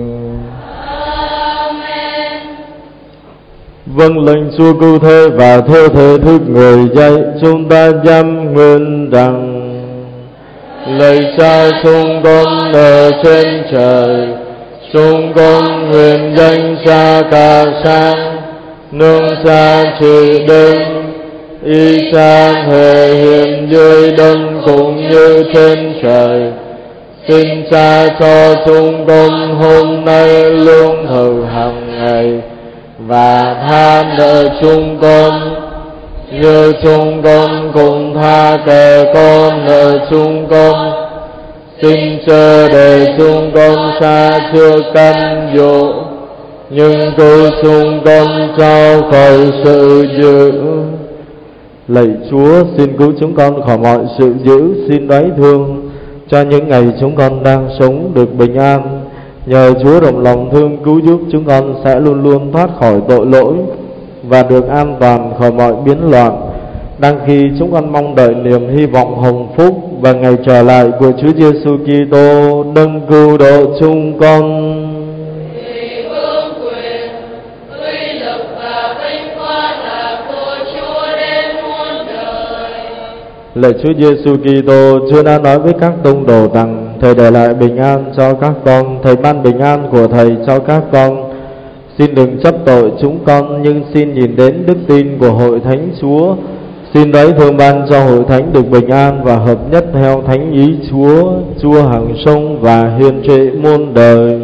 B: Amen.
A: Vâng lệnh Chúa cứu thế và theo thể thức người dạy, chúng ta dám nguyện rằng: lạy Cha chúng con ở trên trời, chúng con nguyện danh Cha ca sáng, nương Cha trị đến, ý Cha thể hiện dưới đất cũng như trên trời. Xin Cha cho chúng con hôm nay lương thực hàng ngày, và tha nợ chúng con như chúng con cũng tha kẻ con nợ chúng con. Xin chớ để chúng con xa trước cám dỗ, nhưng cứu chúng con cho khỏi sự dữ. Lạy Chúa, xin cứu chúng con khỏi mọi sự dữ, xin đoái thương cho những ngày chúng con đang sống được bình an. Nhờ Chúa rộng lòng thương cứu giúp, chúng con sẽ luôn luôn thoát khỏi tội lỗi và được an toàn khỏi mọi biến loạn, đang khi chúng con mong đợi niềm hy vọng hồng phúc và ngày trở lại của Chúa Giêsu Kitô nâng cứu độ chúng con.
B: Vì vương quyền, uy lực và vinh quang là của Chúa đến muôn đời.
A: Lạy Chúa Giêsu Kitô, Chúa đã nói với các tông đồ rằng Thầy để lại bình an cho các con, Thầy ban bình an của Thầy cho các con. Xin đừng chấp tội chúng con, nhưng xin nhìn đến đức tin của hội thánh Chúa. Xin Đấng thương ban cho hội thánh được bình an và hợp nhất theo thánh ý Chúa, Chúa hằng sống và hiền trệ muôn đời.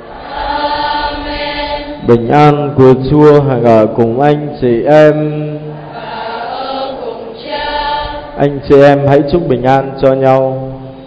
B: Amen.
A: Bình an của Chúa hằng ở cùng anh chị em.
B: Và ở cùng Cha.
A: Anh chị em hãy chúc bình an cho nhau.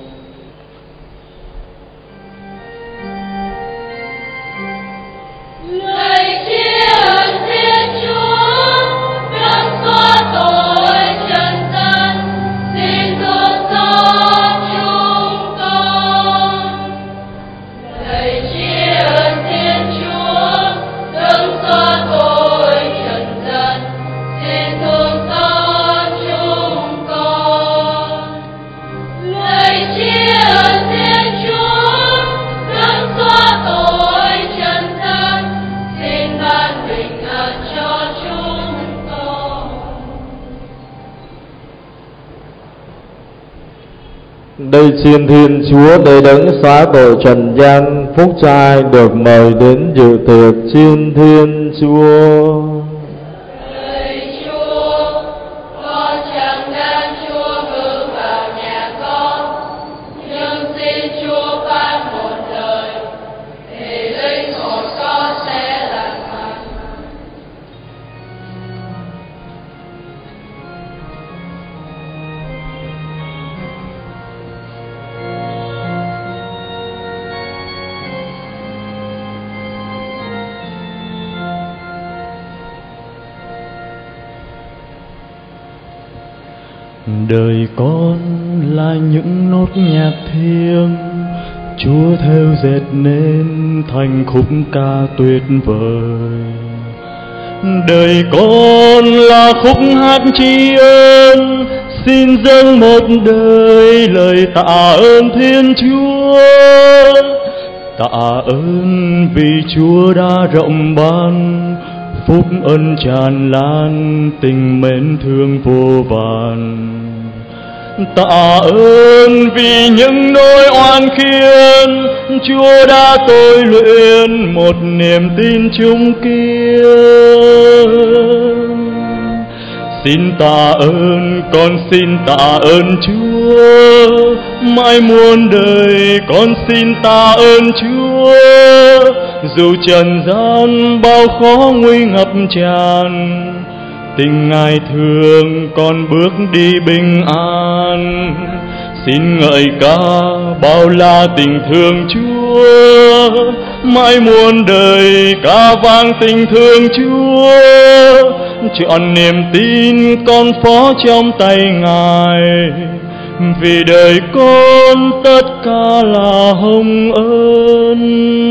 A: Đây xin Thiên Chúa để Đấng xóa tội trần gian, phúc cho ai được mời đến dự tiệc chiên Thiên Chúa.
B: Lạy Chúa, con chẳng đang Chúa ngự vào nhà con, nhưng xin Chúa phán một lời, thì linh hồn con sẽ lành mạnh.
A: Đời con là những nốt nhạc thiêng, Chúa theo dệt nên thành khúc ca tuyệt vời. Đời con là khúc hát tri ân, xin dâng một đời lời tạ ơn Thiên Chúa. Tạ ơn vì Chúa đã rộng ban, phúc ân tràn lan, tình mến thương vô vàn. Tạ ơn vì những nỗi oan khiên, Chúa đã tôi luyện một niềm tin chung kiên. Xin tạ ơn, con xin tạ ơn Chúa, mãi muôn đời con xin tạ ơn Chúa. Dù trần gian bao khó nguy ngập tràn, tình Ngài thương con bước đi bình an. Xin ngợi ca bao la tình thương Chúa, mãi muôn đời ca vang tình thương Chúa. Trọn niềm tin con phó trong tay Ngài, vì đời con tất cả là hồng ân.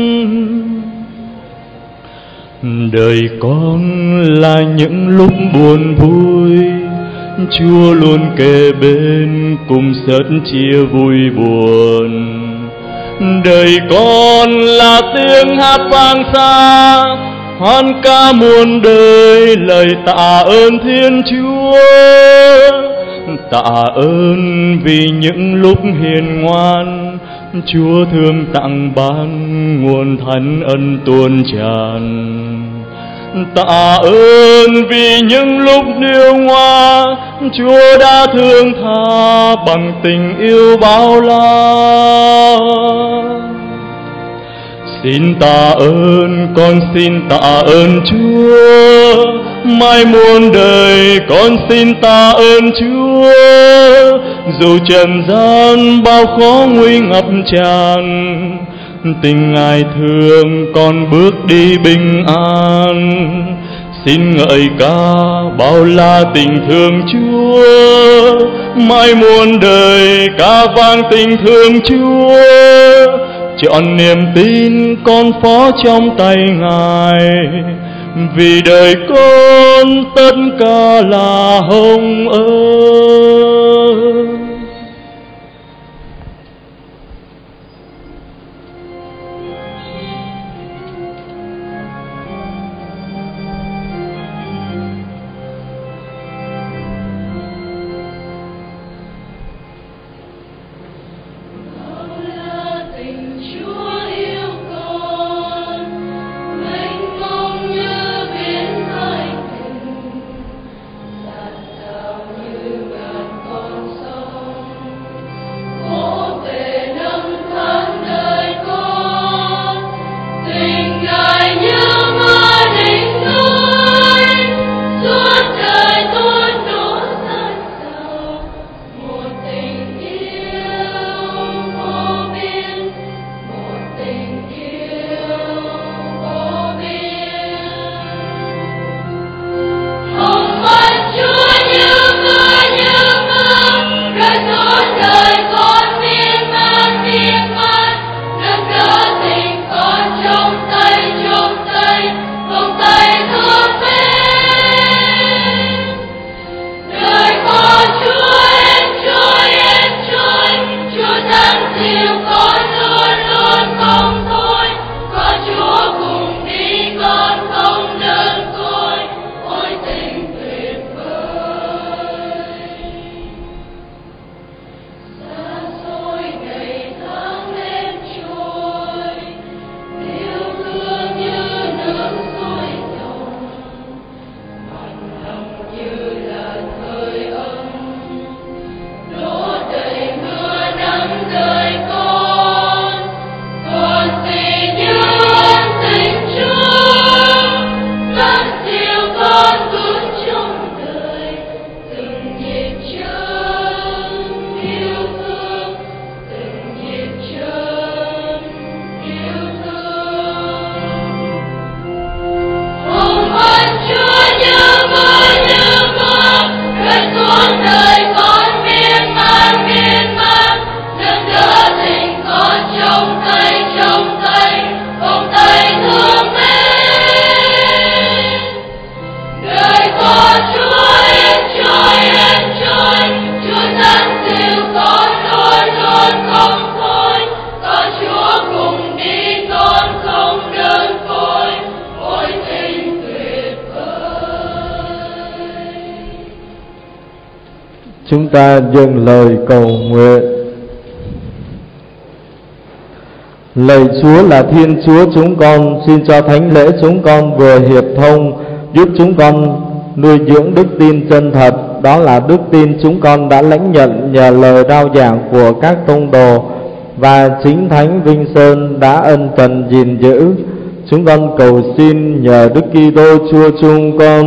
A: Đời con là những lúc buồn vui, Chúa luôn kề bên cùng sớt chia vui buồn. Đời con là tiếng hát vang xa, hoan ca muôn đời lời tạ ơn Thiên Chúa. Tạ ơn vì những lúc hiền ngoan, Chúa thương tặng ban nguồn thánh ân tuôn tràn. Tạ ơn vì những lúc điêu ngoa, Chúa đã thương tha bằng tình yêu bao la. Xin tạ ơn, con xin tạ ơn Chúa, mãi muôn đời con xin tạ ơn Chúa. Dù trần gian bao khó nguy ngập tràn, tình Ngài thương con bước đi bình an. Xin ngợi ca bao la tình thương Chúa, mãi muôn đời ca vang tình thương Chúa. Trọn niềm tin con phó trong tay Ngài, vì đời con tất cả là hồng ân.
B: Hãy subscribe
A: Chúng ta dâng lời cầu nguyện. Lạy Chúa là Thiên Chúa chúng con, xin cho thánh lễ chúng con vừa hiệp thông, giúp chúng con nuôi dưỡng đức tin chân thật. Đó là đức tin chúng con đã lãnh nhận nhờ lời rao giảng của các tông đồ và chính Thánh Vinh Sơn đã ân cần gìn giữ. Chúng con cầu xin nhờ Đức Kitô Chúa chúng con.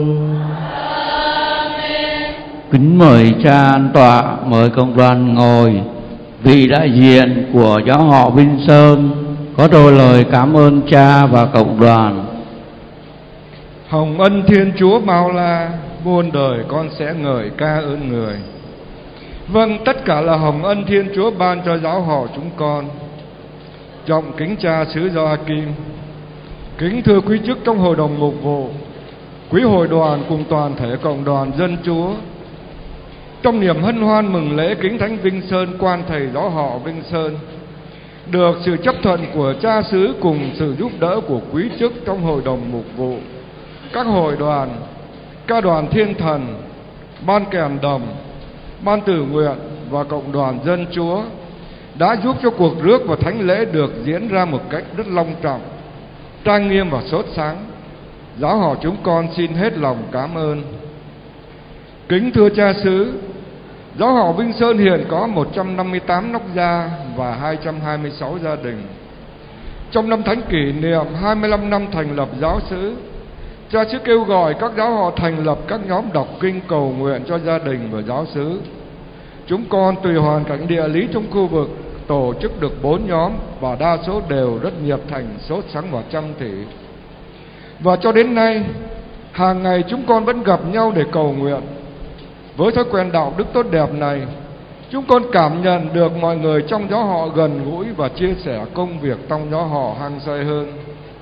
G: Kính mời cha an tọa, mời cộng đoàn ngồi. Vị đại diện của giáo họ Vinh Sơn có đôi lời cảm ơn cha và cộng đoàn.
H: Hồng ân Thiên Chúa bao la, muôn đời con sẽ ngợi ca ơn người. Vâng, tất cả là hồng ân Thiên Chúa ban cho giáo họ chúng con. Trọng kính cha xứ Gioakim, kính thưa quý chức trong hội đồng mục vụ, quý hội đoàn cùng toàn thể cộng đoàn dân Chúa. Trong niềm hân hoan mừng lễ kính Thánh Vinh Sơn quan thầy giáo họ Vinh Sơn, được sự chấp thuận của cha xứ cùng sự giúp đỡ của quý chức trong hội đồng mục vụ, các hội đoàn, ca đoàn Thiên Thần, ban kèn đồng, ban tử nguyện và cộng đoàn dân Chúa đã giúp cho cuộc rước và thánh lễ được diễn ra một cách rất long trọng, trang nghiêm và sốt sáng. Giáo họ chúng con xin hết lòng cảm ơn. Kính thưa cha xứ, giáo họ Vinh Sơn hiện có 158 nóc gia và 226 gia đình. Trong năm thánh kỷ niệm 25 năm thành lập giáo xứ, cha xứ kêu gọi các giáo họ thành lập các nhóm đọc kinh cầu nguyện cho gia đình và giáo xứ. Chúng con tùy hoàn cảnh địa lý trong khu vực tổ chức được 4 nhóm và đa số đều rất nhiệt thành, sốt sắng và chăm chỉ. Và cho đến nay, hàng ngày chúng con vẫn gặp nhau để cầu nguyện. Với thói quen đạo đức tốt đẹp này, chúng con cảm nhận được mọi người trong giáo họ gần gũi và chia sẻ công việc trong giáo họ hăng say hơn.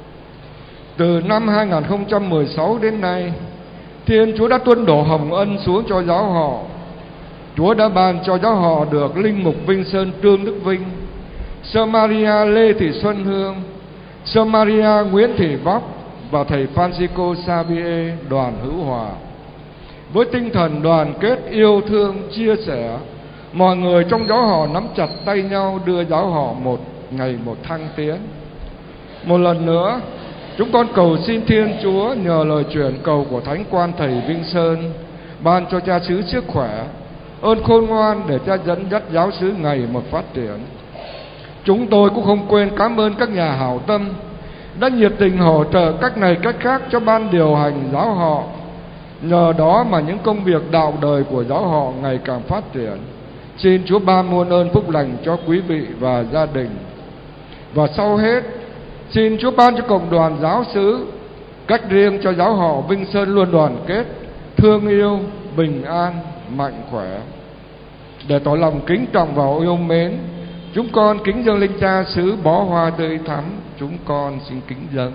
H: Từ năm 2016 đến nay, Thiên Chúa đã tuôn đổ hồng ân xuống cho giáo họ. Chúa đã ban cho giáo họ được linh mục Vinh Sơn Trương Đức Vinh, Sơ Maria Lê Thị Xuân Hương, Sơ Maria Nguyễn Thị Vóc và thầy Francisco Xavier Đoàn Hữu Hòa. Với tinh thần đoàn kết, yêu thương, chia sẻ, mọi người trong giáo họ nắm chặt tay nhau đưa giáo họ một ngày một thăng tiến. Một lần nữa, chúng con cầu xin Thiên Chúa nhờ lời truyền cầu của Thánh Quan Thầy Vinh Sơn ban cho cha xứ sức khỏe, ơn khôn ngoan để cha dẫn dắt giáo xứ ngày một phát triển. Chúng tôi cũng không quên cảm ơn các nhà hảo tâm đã nhiệt tình hỗ trợ cách này cách khác cho ban điều hành giáo họ. Nhờ đó mà những công việc đạo đời của giáo họ ngày càng phát triển. Xin Chúa ban muôn ơn phúc lành cho quý vị và gia đình. Và sau hết, xin Chúa ban cho cộng đoàn giáo xứ cách riêng cho giáo họ Vinh Sơn luôn đoàn kết, thương yêu, bình an, mạnh khỏe. Để tỏ lòng kính trọng và yêu mến, chúng con kính dâng linh cha xứ bó hoa tươi thắm. Chúng con xin kính dâng.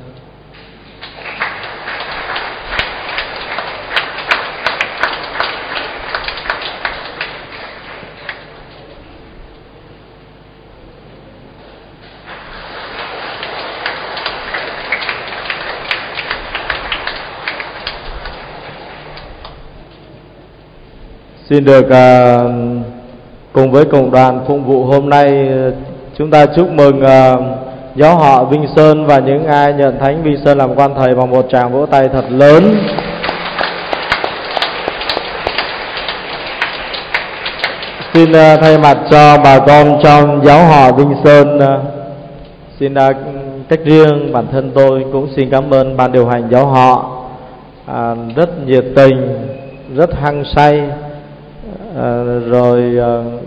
A: Xin được cùng với cộng đoàn phụng vụ hôm nay, chúng ta chúc mừng giáo họ Vinh Sơn và những ai nhận Thánh Vinh Sơn làm quan thầy bằng một tràng vỗ tay thật lớn. Xin thay mặt cho bà con trong giáo họ Vinh Sơn, xin cách riêng bản thân tôi cũng xin cảm ơn ban điều hành giáo họ rất nhiệt tình, rất hăng say, rồi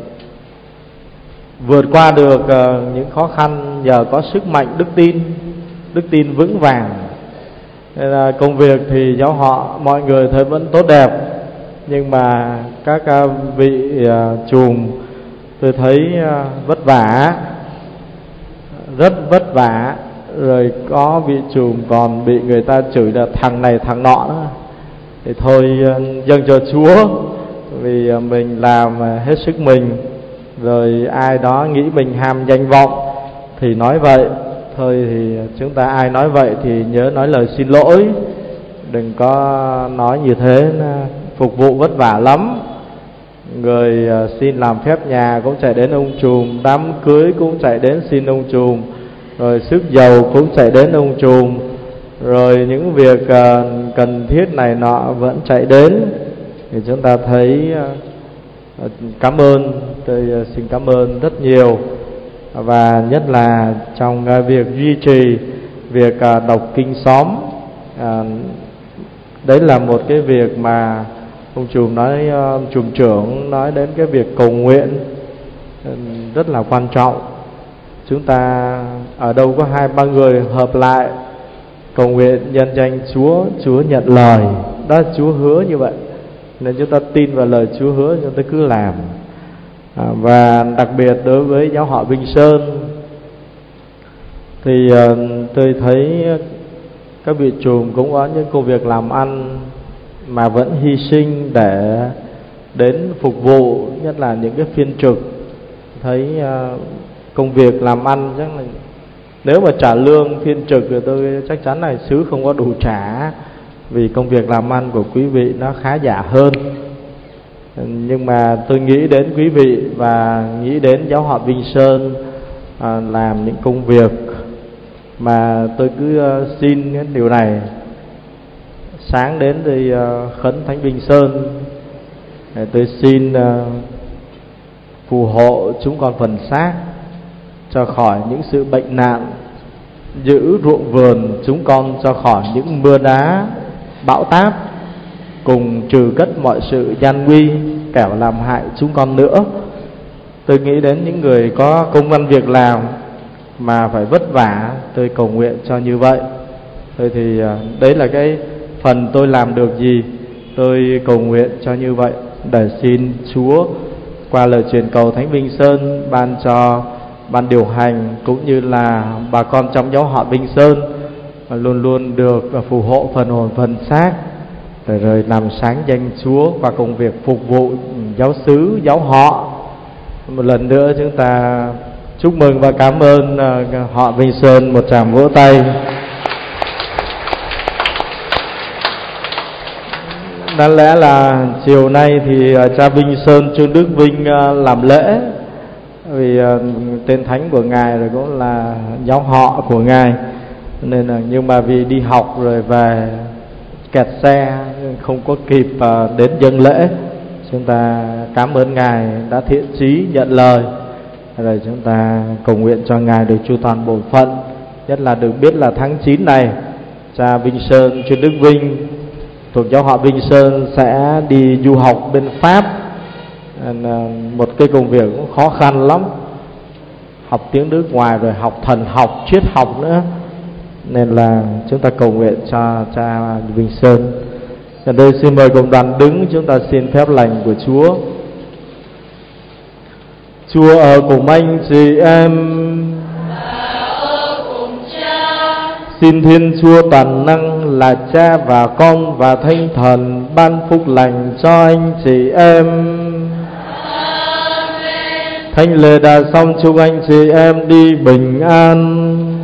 A: vượt qua được những khó khăn nhờ có sức mạnh đức tin vững vàng. Nên là công việc thì giáo họ mọi người thấy vẫn tốt đẹp, nhưng mà các vị chùm tôi thấy vất vả, rất vất vả. Rồi có vị chùm còn bị người ta chửi là thằng này thằng nọ đó. Thì thôi dâng cho Chúa, vì mình làm hết sức mình. Rồi ai đó nghĩ mình ham danh vọng thì nói vậy. Thôi thì chúng ta ai nói vậy thì nhớ nói lời xin lỗi, đừng có nói như thế, phục vụ vất vả lắm. Người xin làm phép nhà cũng chạy đến ông trùm, đám cưới cũng chạy đến xin ông trùm, rồi xức dầu cũng chạy đến ông trùm, rồi những việc cần thiết này nọ vẫn chạy đến. Thì chúng ta thấy cảm ơn, tôi xin cảm ơn rất nhiều. Và nhất là trong việc duy trì việc đọc kinh xóm, đấy là một cái việc mà ông trùm nói, trùm trưởng nói đến cái việc cầu nguyện rất là quan trọng. Chúng ta ở đâu có 2-3 người hợp lại cầu nguyện nhân danh Chúa, Chúa nhận lời. Đó, Chúa hứa như vậy, nên chúng ta tin vào lời Chúa hứa, chúng ta cứ làm. Và đặc biệt đối với giáo họ Vinh Sơn thì tôi thấy các vị trùm cũng có những công việc làm ăn mà vẫn hy sinh để đến phục vụ, nhất là những cái phiên trực. Thấy công việc làm ăn chắc là nếu mà trả lương phiên trực thì tôi chắc chắn là xứ không có đủ trả, vì công việc làm ăn của quý vị nó khá giả hơn. Nhưng mà tôi nghĩ đến quý vị và nghĩ đến giáo họ Vinh Sơn làm những công việc mà tôi cứ xin cái điều này. Sáng đến thì khấn Thánh Vinh Sơn, tôi xin phù hộ chúng con phần xác cho khỏi những sự bệnh nạn, giữ ruộng vườn chúng con cho khỏi những mưa đá bão táp, cùng trừ cất mọi sự gian nguy kẻo làm hại chúng con nữa. Tôi nghĩ đến những người có công ăn việc làm mà phải vất vả, tôi cầu nguyện cho như vậy. Thôi thì đấy là cái phần tôi làm được gì, tôi cầu nguyện cho như vậy, để xin Chúa qua lời truyền cầu Thánh Vinh Sơn ban cho ban điều hành cũng như là bà con trong giáo họ Vinh Sơn luôn luôn được phù hộ phần hồn phần xác, rồi làm sáng danh Chúa qua công việc phục vụ giáo xứ, giáo họ. Một lần nữa chúng ta chúc mừng và cảm ơn họ Vinh Sơn một tràng vỗ tay. Đáng lẽ là chiều nay thì cha Vinh Sơn Trương Đức Vinh làm lễ, vì tên thánh của ngài rồi cũng là giáo họ của ngài, nên là nhưng mà vì đi học rồi về kẹt xe không có kịp đến dâng lễ. Chúng ta cảm ơn ngài đã thiện chí nhận lời, rồi chúng ta cầu nguyện cho ngài được chu toàn bổn phận. Nhất là được biết là tháng 9 này cha Vinh Sơn Trương Đức Vinh thuộc giáo họ Vinh Sơn sẽ đi du học bên Pháp, một cái công việc cũng khó khăn lắm, học tiếng nước ngoài rồi học thần học, triết học nữa, nên là chúng ta cầu nguyện cho cha Vinh Sơn. Ở đây xin mời cộng đoàn đứng, chúng ta xin phép lành của Chúa. Chúa ở cùng anh chị em, xin Thiên Chúa toàn năng là Cha và Con và Thánh Thần ban phúc lành cho anh chị em. Thánh lễ đã xong, chúc anh chị em đi bình an.